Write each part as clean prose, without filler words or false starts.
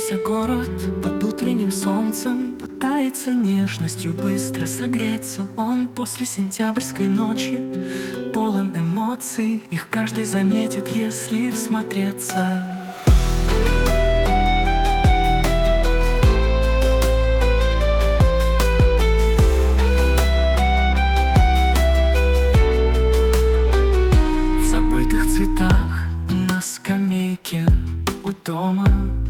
Осыпавшийся город под утренним солнцем пытается нежностью быстро согреться. Он после сентябрьской ночи полон эмоций, их каждый заметит, если всмотреться. В забытых цветах на скамейке у дома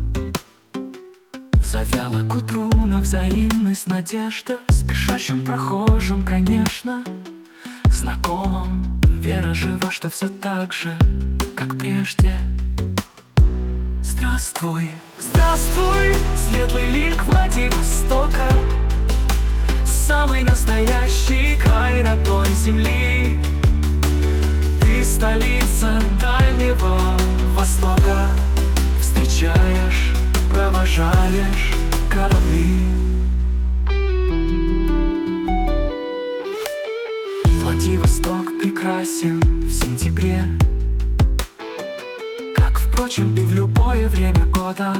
завяла к утру на взаимность надежда. Спешащим прохожим, конечно, знакомым вера жива, что все так же, как прежде. Здравствуй, здравствуй, светлый лик Владивостока, самый настоящий край родной земли. Ты столица Дальнего Востока, встречаешь, провожаешь корабли. Владивосток прекрасен в сентябре, как, впрочем, и в любое время года.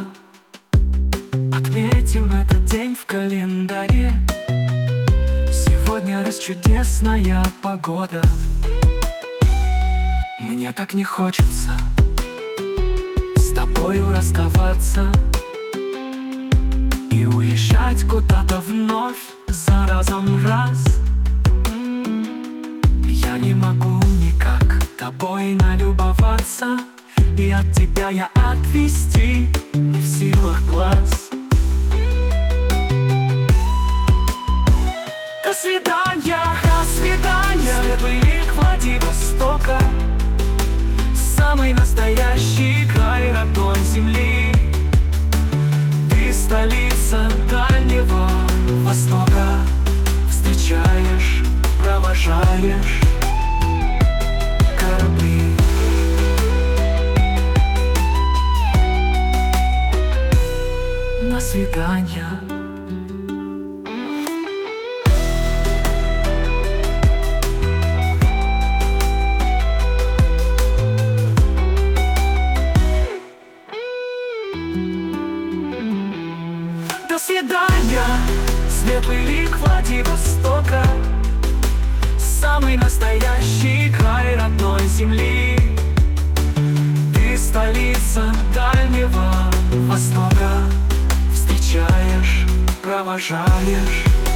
Отметим этот день в календаре. Сегодня расчудесная погода. Мне так не хочется с тобою расставаться и уезжать куда-то вновь за разом раз. Я не могу никак тобой налюбоваться, и от тебя я отвести не в силах глаз. До свидания, до свидания, светлый лик Владивостока, самый настоящий край родной земли. Ты столица Дальнего Востока, встречаешь, провожаешь корабли. До свидания. До свидания, светлый лик Владивостока, самый настоящий край родной земли. Ты столица Дальнего Востока, встречаешь, провожаешь